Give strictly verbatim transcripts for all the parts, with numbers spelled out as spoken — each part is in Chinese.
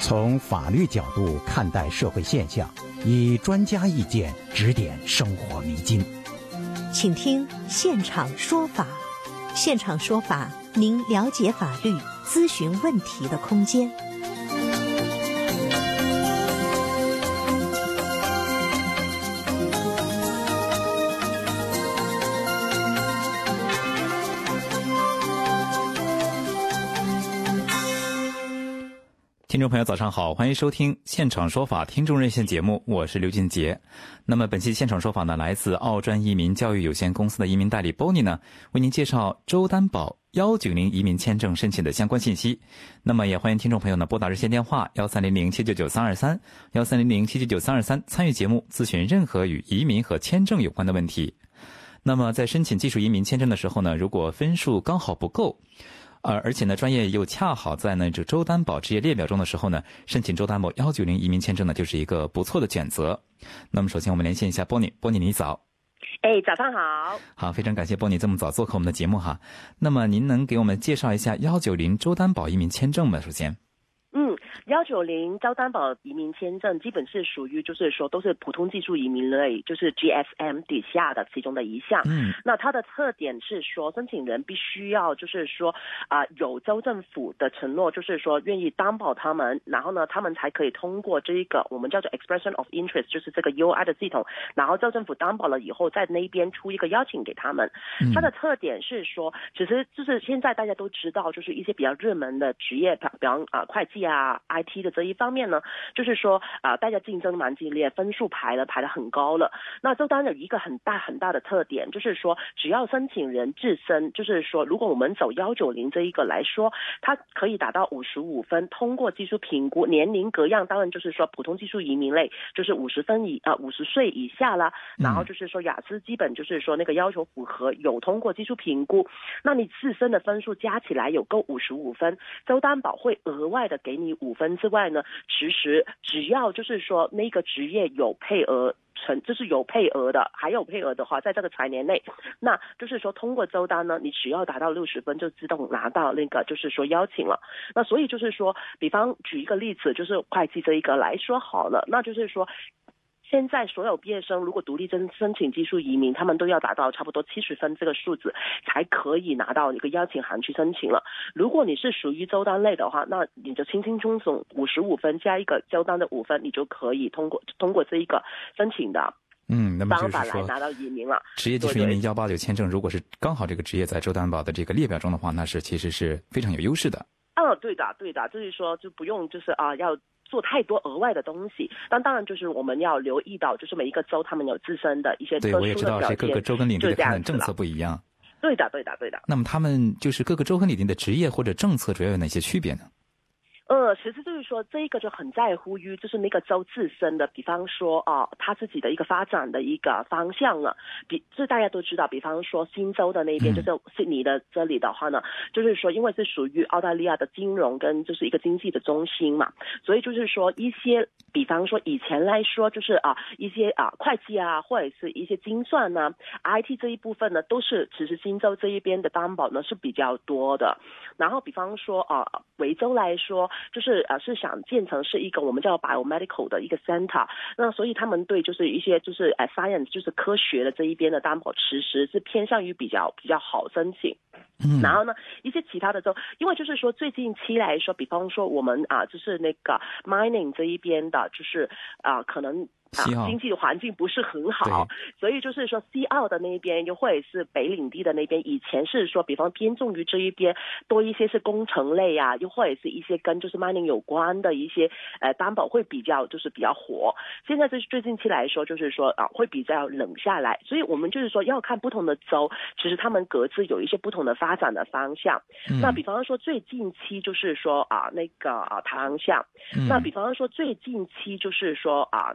从法律角度看待社会现象，以专家意见指点生活迷津。 请听现场说法。现场说法，您了解法律、咨询问题的空间。 听众朋友早上好，欢迎收听现场说法听众热线节目，我是刘俊杰。那么本期现场说法呢，来自澳专移民教育有限公司的移民代理 Bonnie 呢，为您介绍州担保一九零移民签证申请的相关信息。那么也欢迎听众朋友呢拨打热线电话一三零零七九九三二三 一三零零七九九三二三参与节目咨询任何与移民和签证有关的问题。那么在申请技术移民签证的时候呢，如果分数刚好不够，呃，而且呢，专业又恰好在呢这州担保职业列表中的时候呢，申请州担保一九零移民签证呢，就是一个不错的选择。那么，首先我们连线一下波尼，波尼你早。 哎，早上好。 好，非常感谢波尼这么早做客我们的节目哈。那么，您能给我们介绍一下一九零州担保移民签证吗？首先。 嗯，一九零州担保移民签证基本是属于就是说都是普通技术移民类，就是 G S M 底下的其中的一项。嗯，那它的特点是说申请人必须要就是说啊、呃、有州政府的承诺，就是说愿意担保他们，然后呢他们才可以通过这一个我们叫做 Expression of Interest， 就是这个 U I 的系统，然后州政府担保了以后，在那边出一个邀请给他们。它的特点是说，其实就是现在大家都知道，就是一些比较热门的职业，比方啊、呃、会计啊 I T 的这一方面呢，就是说啊、呃，大家竞争蛮激烈，分数排了排得很高了。那州担有一个很大很大的特点，就是说只要申请人自身，就是说如果我们走一九零这一个来说，它可以达到五十五分，通过技术评估，年龄各样，当然就是说普通技术移民类就是五十分以啊五十岁以下啦，然后就是说雅思基本就是说那个要求符合，有通过技术评估，那你自身的分数加起来有够五十五分，州担保会额外的给你五分之外呢，其实只要就是说那个职业有配额成，就是有配额的，还有配额的话，在这个财年内，那就是说通过州单呢，你只要达到六十分就自动拿到那个就是说邀请了。那所以就是说，比方举一个例子，就是会计这一个来说好了，那就是说。现在所有毕业生如果独立申申请技术移民，他们都要达到差不多七十分这个数字，才可以拿到一个邀请函去申请了。如果你是属于州单类的话，那你就轻轻松松五十五分加一个州单的五分，你就可以通过通过这一个申请的。 嗯，那么就是说来拿到移民了。 职业技术移民一八九签证，如果是刚好这个职业在州担保的这个列表中的话，那是其实是非常有优势的。 嗯，对的，对的，就是说就不用就是啊、呃、要做太多额外的东西，但当然就是我们要留意到，就是每一个州他们有自身的一些特殊的表现。 对，我也知道是各个州跟领地的发展政策不一样。 对的，对的，对的。 那么他们就是各个州和领地的职业或者政策主要有哪些区别呢？ 呃，其实就是说，这一个就很在乎于就是那个州自身的，比方说啊、呃，他自己的一个发展的一个方向了。比这大家都知道，比方说新州的那边，就是悉尼的这里的话呢，嗯、就是说因为是属于澳大利亚的金融跟就是一个经济的中心嘛，所以就是说一些，比方说以前来说，就是啊一些啊会计啊，或者是一些精算呢 ，I T 这一部分呢，都是其实新州这一边的担保呢是比较多的。然后比方说啊，维州来说。就是呃是想建成是一个我们叫 biomedical 的一个 center， 那所以他们对就是一些就是呃 science 就是科学的这一边的担保，其实是偏向于比较比较好申请。嗯，然后呢，一些其他的州，因为就是说最近期来说，比方说我们啊、呃，就是那个 mining 这一边的，就是啊、呃、可能。啊，经济的环境不是很好，所以就是说西澳的那边又或者是北领地的那边，以前是说比方偏重于这一边多一些是工程类啊，又或者是一些跟就是 mining 有关的一些呃担保会比较就是比较火。现在就是最近期来说，就是说啊会比较冷下来，所以我们就是说要看不同的州，其实他们各自有一些不同的发展的方向。嗯、那比方说最近期就是说啊那个啊唐项，嗯、那比方说最近期就是说啊那个。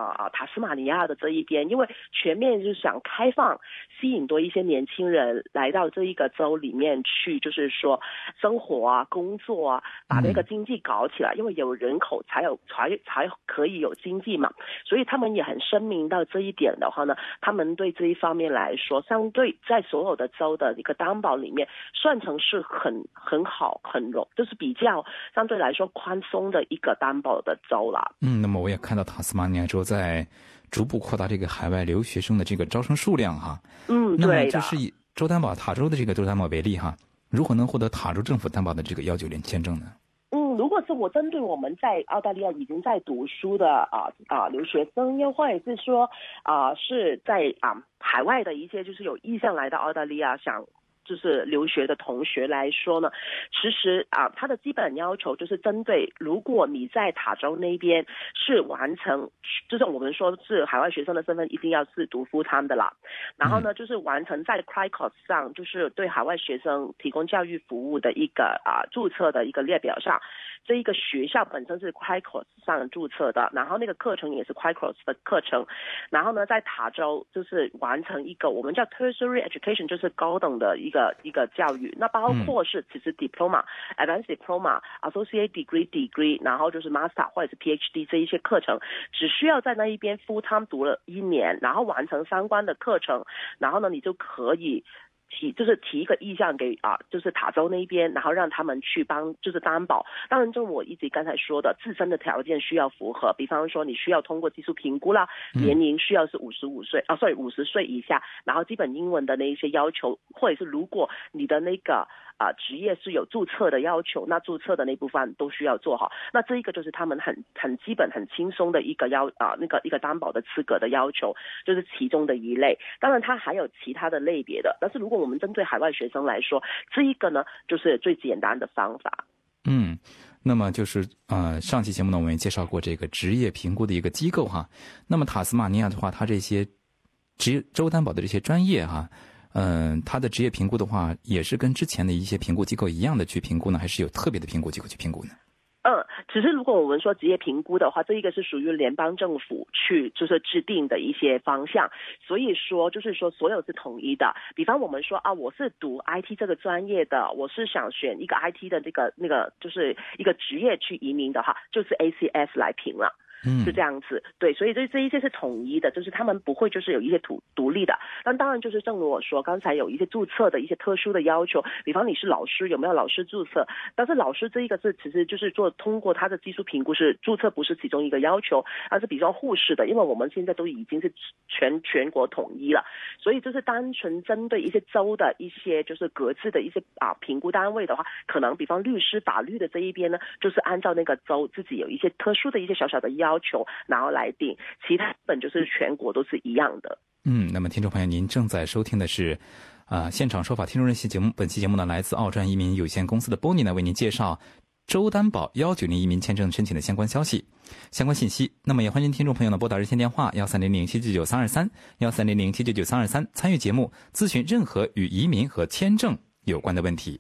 啊塔斯马尼亚的这一边，因为全面就是想开放，吸引多一些年轻人来到这一个州里面去，就是说生活啊、工作啊，把那个经济搞起来，因为有人口才有才才可以有经济嘛，所以他们也很声明到这一点的话呢，他们对这一方面来说，相对在所有的州的一个担保里面，算成是很很好、很容，就是比较相对来说宽松的一个担保的州了。 嗯，那么我也看到塔斯马尼亚州在逐步扩大这个海外留学生的这个招生数量哈。 嗯，对的。 那么就是以州担保塔州的这个州担保为例哈，如何能获得塔州政府担保的这个一九零签证呢？ 嗯，如果是我针对我们在澳大利亚已经在读书的啊啊留学生，又或者是说啊是在啊海外的一些就是有意向来到澳大利亚想就是留学的同学来说呢，其实啊，它的基本要求就是针对，如果你在塔州那边是完成，就是我们说是海外学生的身份，一定要是读 full time 的啦。然后呢，就是完成在 C R I C O S 上，就是对海外学生提供教育服务的一个啊注册的一个列表上，这一个学校本身是 C R I C O S 上注册的，然后那个课程也是 C R I C O S 的课程。然后呢，在塔州就是完成一个我们叫 tertiary education， 就是高等的一个一个教育，那包括是其实 diploma、advanced diploma、associate degree、degree， 然后就是 master 或者是 P H D 这一些课程，只需要在那一边 full time 读了一年，然后完成相关的课程，然后呢，你就可以提就是提一个意向给啊，就是塔州那边，然后让他们去帮就是担保。当然，就我一直刚才说的，自身的条件需要符合，比方说你需要通过技术评估啦，年龄需要是五十五岁啊 ，sorry 五十岁以下，然后基本英文的那一些要求，或者是如果你的那个啊、呃、职业是有注册的要求，那注册的那部分都需要做好。那这一个就是他们很很基本、很轻松的一个要啊、呃、那个一个担保的资格的要求，就是其中的一类。当然，它还有其他的类别的，但是如果我们针对海外学生来说，这一个呢就是最简单的方法。 嗯，那么就是呃，上期节目呢，我们也介绍过这个职业评估的一个机构哈。那么塔斯马尼亚的话，它这些职业州担保的这些专业哈，嗯、呃，它的职业评估的话，也是跟之前的一些评估机构一样的去评估呢，还是有特别的评估机构去评估呢？ 嗯，只是如果我们说职业评估的话，这一个是属于联邦政府去就是制定的一些方向，所以说就是说所有是统一的。比方我们说啊，我是读 I T 这个专业的，我是想选一个 I T 的这个那个就是一个职业去移民的话，就是 A C S 来评了。 嗯， 是这样子，对，所以这这一些是统一的，就是他们不会就是有一些独独立的。但当然就是正如我说，刚才有一些注册的一些特殊的要求，比方你是老师有没有老师注册？但是老师这一个是其实就是做通过他的技术评估是注册不是其中一个要求，而是比较护士的，因为我们现在都已经是全全国统一了，所以就是单纯针对一些州的一些就是各自的一些啊评估单位的话，可能比方律师法律的这一边呢，就是按照那个州自己有一些特殊的一些小小的要求。要求然后来定，其他本就是全国都是一样的。 嗯，那么听众朋友，您正在收听的是啊、呃、现场说法听众热线节目。本期节目呢，来自澳专移民有限公司的 Bonnie 呢，为您介绍州担保一九零移民签证申请的相关消息、相关信息。那么也欢迎听众朋友呢拨打热线电话幺三零零七九九三二三幺三零零七九九三二三参与节目，咨询任何与移民和签证有关的问题。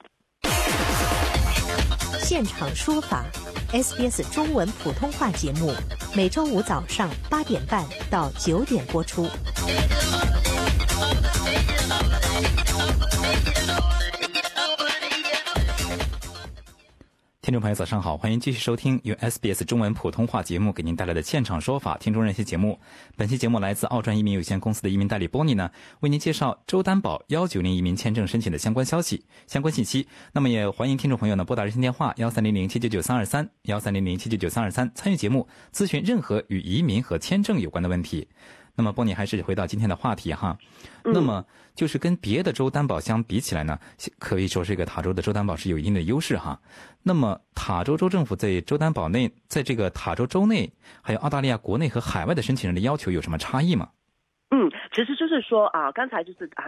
现场说法 S B S 中文普通话节目，每周五早上八点半到九点播出。 听众朋友早上好，欢迎继续收听由 S B S 中文普通话节目给您带来的现场说法听众热线节目。本期节目来自澳专移民有限公司的移民代理 Bonnie 呢，为您介绍州担保一九零移民签证申请的相关消息、相关信息。那么也欢迎听众朋友呢拨打热线电话幺三零零七九九三二三幺三零零七九九三二三参与节目，咨询任何与移民和签证有关的问题。那么波尼还是回到今天的话题哈， 嗯、 那么就是跟别的州担保相比起来呢，可以说这个塔州的州担保是有一定的优势哈。那么塔州州政府在州担保内，在这个塔州州内，还有澳大利亚国内和海外的申请人的要求有什么差异吗？ 嗯，其实就是说啊，刚才就是啊。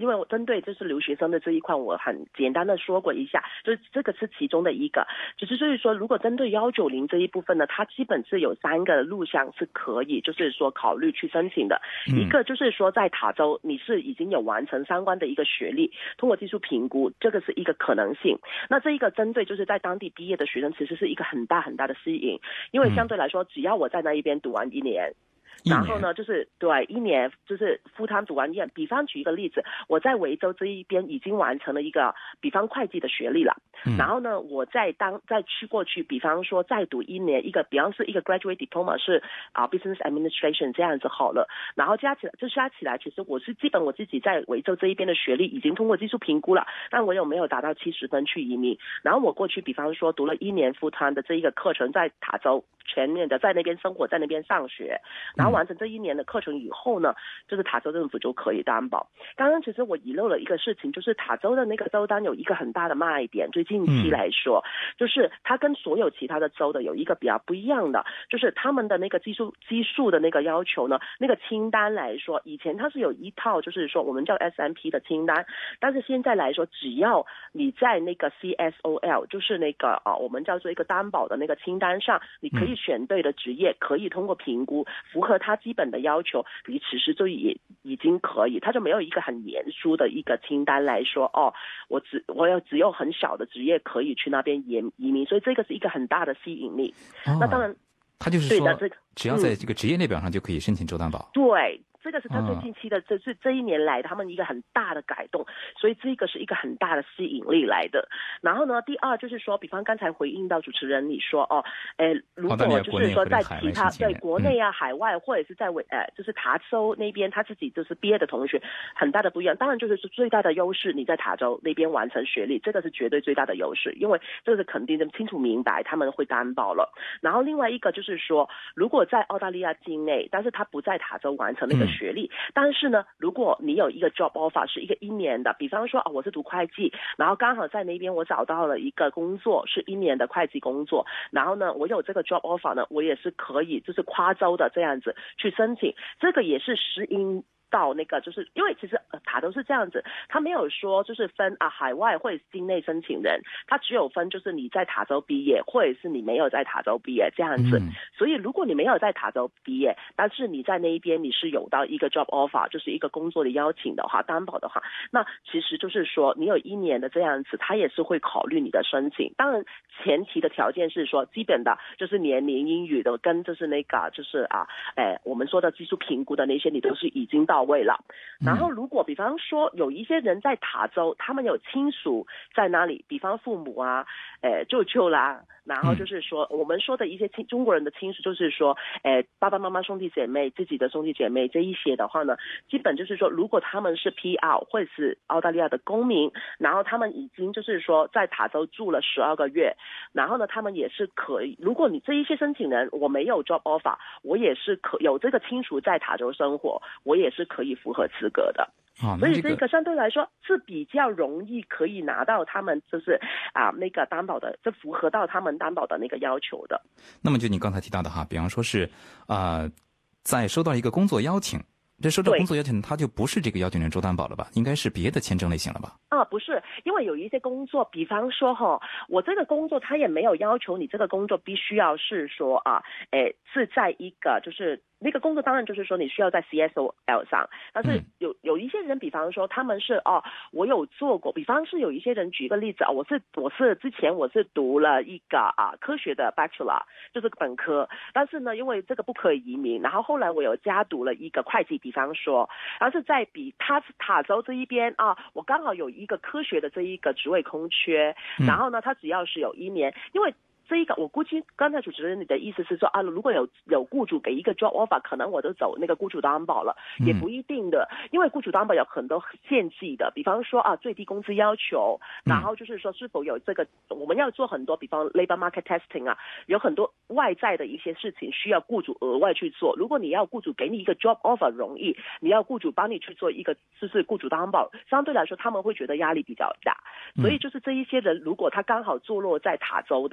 因为我针对就是留学生的这一块，我很简单的说过一下，就是这个是其中的一个，就是所以说如果针对一九零这一部分呢，它基本是有三个路向是可以就是说考虑去申请的、嗯、一个就是说在塔州你是已经有完成相关的一个学历，通过技术评估，这个是一个可能性。那这一个针对就是在当地毕业的学生其实是一个很大很大的吸引，因为相对来说只要我在那一边读完一年，然后呢就是对一年就是 full time 读完一年，比方举一个例子，我在维州这一边已经完成了一个比方会计的学历了、嗯、然后呢我再当再去过去比方说再读一年一个比方是一个 graduate diploma 是啊、uh, business administration 这样子好了，然后加起来就加起来其实我是基本我自己在维州这一边的学历已经通过技术评估了，但我有没有达到七十分去移民，然后我过去比方说读了一年 full time 的这一个课程，在塔州全面的在那边生活，在那边上学，然后完成这一年的课程以后呢，就是塔州政府就可以担保。刚刚其实我遗漏了一个事情，就是塔州的那个州单有一个很大的卖点，最近期来说、嗯、就是它跟所有其他的州的有一个比较不一样的，就是他们的那个基数基数的那个要求呢，那个清单来说，以前它是有一套就是说我们叫 S M P 的清单，但是现在来说只要你在那个 C S O L 就是那个啊我们叫做一个担保的那个清单上，你可以选对的职业、嗯、可以通过评估符合它基本的要求，你其实就也已经可以，它就没有一个很严肃的一个清单来说哦，我只我有只有很小的职业可以去那边移移民，所以这个是一个很大的吸引力、哦、那当然他就是说只要在这个职业列表上就可以申请州担保、 嗯、对，这个是他最近期的、嗯、这是这一年来他们一个很大的改动，所以这个是一个很大的吸引力来的。然后呢第二就是说比方刚才回应到主持人你说哦，诶如果就是说在其他对国内啊、嗯、海外或者是在呃就是塔州那边他自己就是毕业的同学很大的不一样，当然就是最大的优势你在塔州那边完成学历，这个是绝对最大的优势，因为这个是肯定的清楚明白他们会担保了。然后另外一个就是说如果在澳大利亚境内但是他不在塔州完成那个学历、嗯、但是呢如果你有一个 job offer 是一个一年的，比方说、哦、我是读会计，然后刚好在那边我找到了一个工作是一年的会计工作，然后呢我有这个 job offer 呢，我也是可以就是跨州的这样子去申请，这个也是适应到那个就是因为其实、呃、塔都是这样子，他没有说就是分啊海外或者是境内申请人，他只有分就是你在塔州毕业或者是你没有在塔州毕业这样子、嗯、所以如果你没有在塔州毕业，但是你在那一边你是有到一个 job offer 就是一个工作的邀请的话担保的话，那其实就是说你有一年的这样子他也是会考虑你的申请，当然前提的条件是说基本的就是年龄英语的跟就是那个就是啊诶我们说的技术评估的那些你都是已经到位了。然后如果比方说有一些人在塔州他们有亲属在那里，比方父母啊呃舅舅啦，然后就是说、嗯、我们说的一些亲中国人的亲属就是说呃爸爸妈妈兄弟姐妹自己的兄弟姐妹这一些的话呢，基本就是说如果他们是 P R 或者是澳大利亚的公民，然后他们已经就是说在塔州住了十二个月，然后呢他们也是可以，如果你这一些申请人我没有 job offer， 我也是可有这个亲属在塔州生活，我也是可以符合资格的、哦、所以这个相对来说是比较容易可以拿到他们就是啊那个担保的，就符合到他们担保的那个要求的。 那么就你刚才提到的哈，比方说是啊、呃，在收到一个工作邀请，这收到工作邀请他就不是这个邀请人州担保了吧，应该是别的签证类型了吧？ 啊，不是，因为有一些工作比方说哈，我这个工作他也没有要求你这个工作必须要是说啊诶是在一个就是那个工作当然就是说你需要在 C S O L 上，但是有有一些人比方说他们是哦我有做过，比方是有一些人举一个例子啊，我是我是之前我是读了一个啊科学的 Bachelor 就是本科，但是呢因为这个不可以移民，然后后来我有加读了一个会计，比方说然后是在比他塔州这一边啊，我刚好有一个科学的这一个职位空缺，然后呢他只要是有一年，因为这一个我估计刚才主持人你的意思是说啊，如果有有雇主给一个 job offer， 可能我都走那个雇主担保了、嗯、也不一定的，因为雇主担保有很多限制的，比方说啊最低工资要求，然后就是说是否有这个我们要做很多比方 labor market testing 啊，有很多外在的一些事情需要雇主额外去做，如果你要雇主给你一个 job offer 容易，你要雇主帮你去做一个就是雇主担保，相对来说他们会觉得压力比较大，所以就是这一些人如果他刚好坐落在塔州的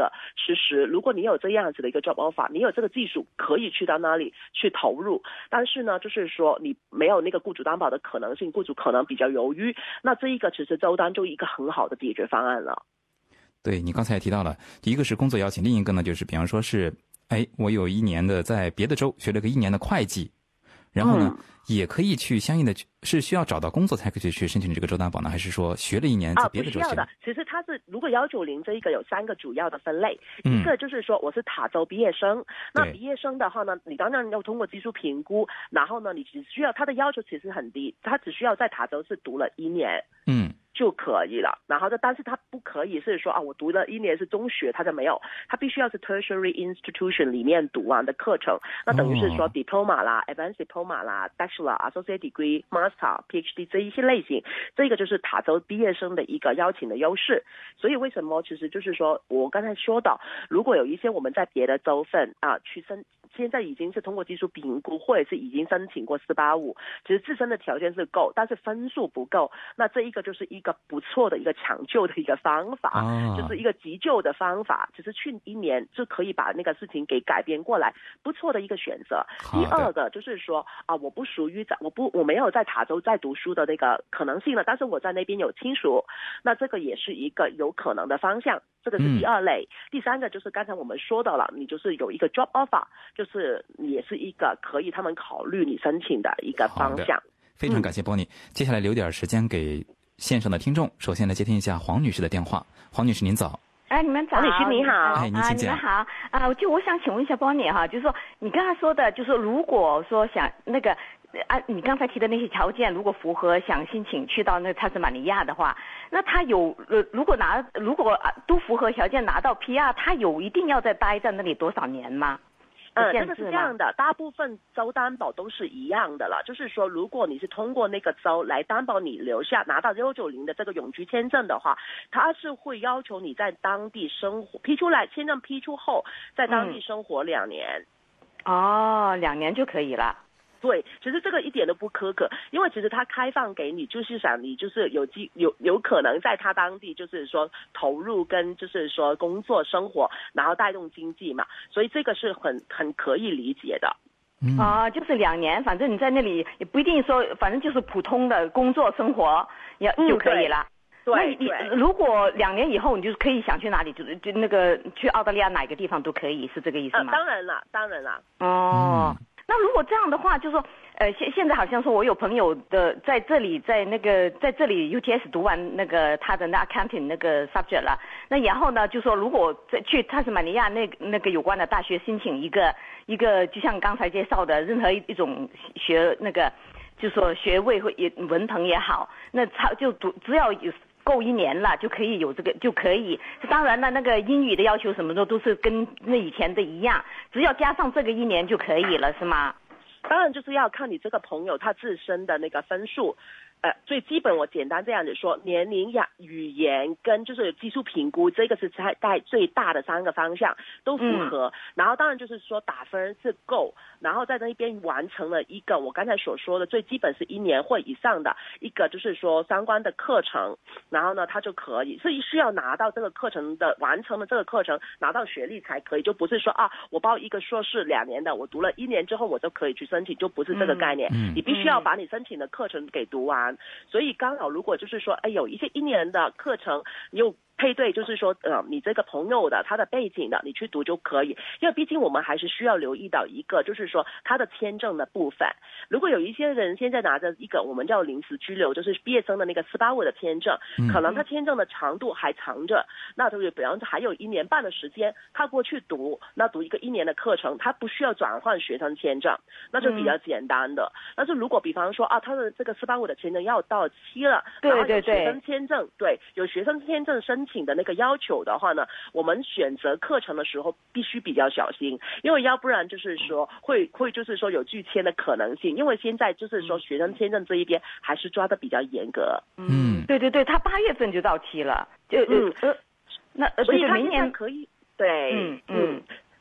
其实如果你有这样子的一个 job offer， 你有这个技术可以去到那里去投入，但是呢就是说你没有那个雇主担保的可能性，雇主可能比较犹豫，那这一个其实周单就一个很好的解决方案了。 对，你刚才也提到了，第一个是工作邀请，另一个呢就是比方说是哎我有一年的在别的州学了个一年的会计，然后呢、嗯、也可以去相应的是需要找到工作才可以去申请这个州担保呢，还是说学了一年在别的州学？ 啊，不需要的。其实它是如果一九零这一个有三个主要的分类，嗯、一个就是说我是塔州毕业生，那毕业生的话呢，你当然要通过技术评估，然后呢你只需要他的要求其实很低，他只需要在塔州是读了一年，嗯。就可以了，然后呢，但是他不可以是说啊，我读了一年是中学，他就没有，他必须要是 tertiary institution 里面读完的课程，那等于是说 diploma 啦、oh. advanced diploma 啦、bachelor、associate degree、master、PhD 这一些类型，这个就是塔州毕业生的一个邀请的优势。所以为什么其实就是说我刚才说到，如果有一些我们在别的州份啊去申。现在已经是通过技术评估，或者是已经申请过四八五，其实自身的条件是够，但是分数不够，那这一个就是一个不错的一个抢救的一个方法，啊、就是一个急救的方法，其实去一年就可以把那个事情给改变过来，不错的一个选择。第二个就是说啊，我不属于在我不我没有在塔州在读书的那个可能性了，但是我在那边有亲属，那这个也是一个有可能的方向，这个是第二类。嗯、第三个就是刚才我们说到了，你就是有一个 job offer。就是也是一个可以他们考虑你申请的一个方向。 非常感谢Bonnie、嗯、接下来留点时间给线上的听众，首先来接听一下黄女士的电话。黄女士您早。 哎，你们早。 黄女士你好。 哎，您请讲。 啊，你们好啊，就我想请问一下Bonnie哈，就是说你刚才说的，就是如果说想那个啊，你刚才提的那些条件如果符合，想申请去到那塔斯马尼亚的话，那他有呃，如果拿如果、啊、都符合条件拿到 P R， 他有一定要再待在那里多少年吗？ 嗯，这个是这样的，大部分州担保都是一样的了，就是说如果你是通过那个州来担保你留下拿到一九零的这个永居签证的话，他是会要求你在当地生活，批出来签证批出后在当地生活两年。 嗯、哦，两年就可以了。 对，其实这个一点都不苛刻，因为其实他开放给你，就是想你就是有机有有可能在他当地就是说投入跟就是说工作生活，然后带动经济嘛，所以这个是很很可以理解的。 嗯、啊，就是两年，反正你在那里也不一定说，反正就是普通的工作生活也、嗯、就可以了。 对， 那你如果两年以后你就可以想去哪里，就就那个去澳大利亚哪个地方都可以，是这个意思吗？ 呃、当然了，当然了。 哦。嗯，那如果这样的话，就是说，呃，现现在好像说我有朋友的在这里，在那个在这里 U T S 读完那个他的那 accounting 那个 subject 了，那然后呢，就说如果再去塔斯马尼亚那那个有关的大学申请一个一个，就像刚才介绍的任何一种学那个，就说学位或也文凭也好，那他就读只要有。够一年了就可以有这个就可以，当然了，那个英语的要求什么的都是跟那以前的一样，只要加上这个一年就可以了，是吗？ 当然就是要看你这个朋友他自身的那个分数。呃，最基本我简单这样子说，年龄呀、语言跟就是技术评估，这个是在在最大的三个方向都符合、嗯。然后当然就是说打分是够，然后在那边完成了一个我刚才所说的最基本是一年或以上的一个就是说相关的课程，然后呢他就可以，所以需要拿到这个课程的完成了这个课程拿到学历才可以，就不是说啊我报一个硕士两年的，我读了一年之后我就可以去申请，就不是这个概念。嗯嗯、你必须要把你申请的课程给读完。所以刚好如果就是说哎有一些一年的课程你有配对，就是说呃你这个朋友的他的背景的你去读就可以，因为毕竟我们还是需要留意到一个就是说他的签证的部分。如果有一些人现在拿着一个我们叫临时居留，就是毕业生的那个四八五的签证、嗯、可能他签证的长度还长着，那就比方说还有一年半的时间他过去读，那读一个一年的课程，他不需要转换学生签证，那就比较简单的、嗯、但是如果比方说啊他的这个四八五的签证要到期了， 对对对， 然后有学生签证，对有学生签证申请的那个要求的话呢，我们选择课程的时候必须比较小心，因为要不然就是说会会就是说有拒签的可能性，因为现在就是说学生签证这一边还是抓得比较严格。 嗯，对对对，他八月份就到期了，就嗯呃，那所以他现在可以对，嗯嗯。所以他现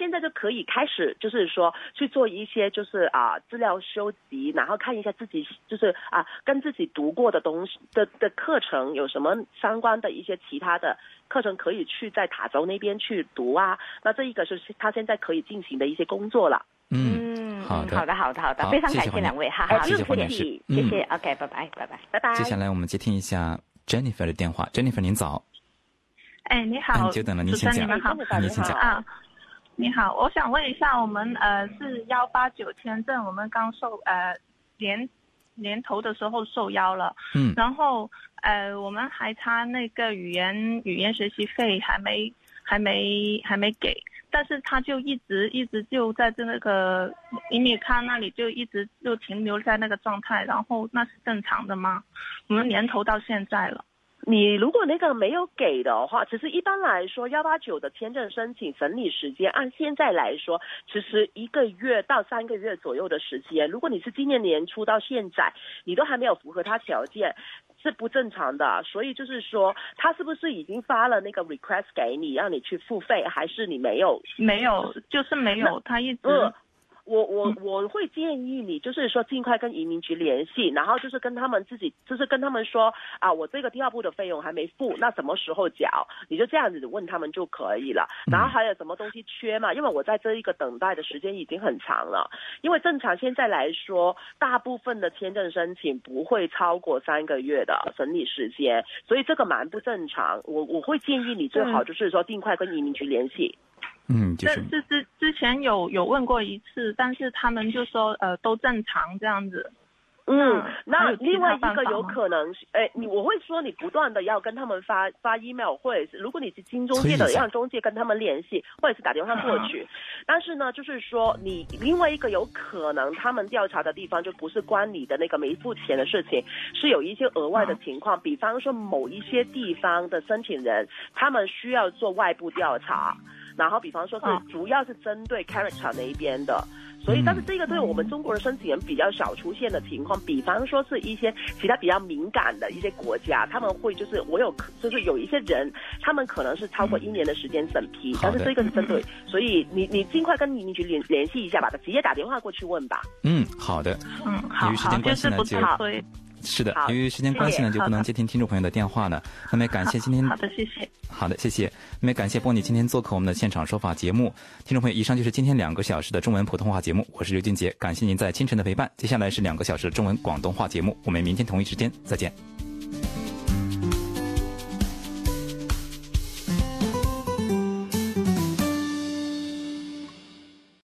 现在就可以开始，就是说去做一些就是啊资料收集，然后看一下自己就是啊跟自己读过的东西的的课程有什么相关的一些其他的课程可以去在塔州那边去读啊。那这一个是他现在可以进行的一些工作了。 嗯，好的， 好的，好的，好的， 好非常感谢两位，哈哈， 谢谢黄女士， 谢谢 ，OK， 拜拜，拜拜， 拜拜。 接下来我们接听一下 Jennifer 的电话 ，Jennifer 您早。 哎，你好， 嗯、久等了，您请讲。 你好， 您请讲啊。你好，我想问一下，我们呃是幺八九签证，我们刚受呃年年头的时候受邀了， 嗯， 然后呃我们还差那个语言语言学习费还没还没还没给。但是他就一直一直就在这那个移民卡那里就一直就停留在那个状态，然后那是正常的吗？我们年头到现在了。 你如果那个没有给的话，其实一般来说幺八九的签证申请审理时间按现在来说其实一个月到三个月左右的时间，如果你是今年年初到现在你都还没有符合他条件是不正常的。所以就是说他是不是已经发了那个 request 给你让你去付费，还是你没有？ 没有，就是没有，他一直、 嗯我我我会建议你，就是说尽快跟移民局联系，然后就是跟他们自己，就是跟他们说啊，我这个第二步的费用还没付，那什么时候缴？你就这样子问他们就可以了。然后还有什么东西缺嘛？因为我在这一个等待的时间已经很长了，因为正常现在来说，大部分的签证申请不会超过三个月的审理时间，所以这个蛮不正常。我我会建议你最好就是说尽快跟移民局联系。 嗯，就是这之之前有有问过一次，但是他们就说呃都正常这样子。 嗯，那另外一个有可能，哎，你我会说你不断的要跟他们发发 email， 或者是如果你是经中介的，让中介跟他们联系，或者是打电话过去。但是呢，就是说你另外一个有可能他们调查的地方就不是关你的那个没付钱的事情，是有一些额外的情况，比方说某一些地方的申请人他们需要做外部调查。然后比方说是主要是针对 character 那一边的，所以但是这个对我们中国的申请人比较少出现的情况，比方说是一些其他比较敏感的一些国家，他们会就是我有就是有一些人他们可能是超过一年的时间审批，但是这个是针对，所以你你尽快跟移民局联联系一下吧，直接打电话过去问吧。 嗯，好的。 嗯，好， 由于时间关系呢， 就是的，由于时间关系呢，就不能接听听众朋友的电话了。那么感谢今天， 好的，谢谢。 好的，谢谢。那么感谢波尼今天做客我们的现场说法节目。听众朋友，以上就是今天两个小时的中文普通话节目，我是刘俊杰，感谢您在清晨的陪伴。接下来是两个小时的中文广东话节目，我们明天同一时间再见。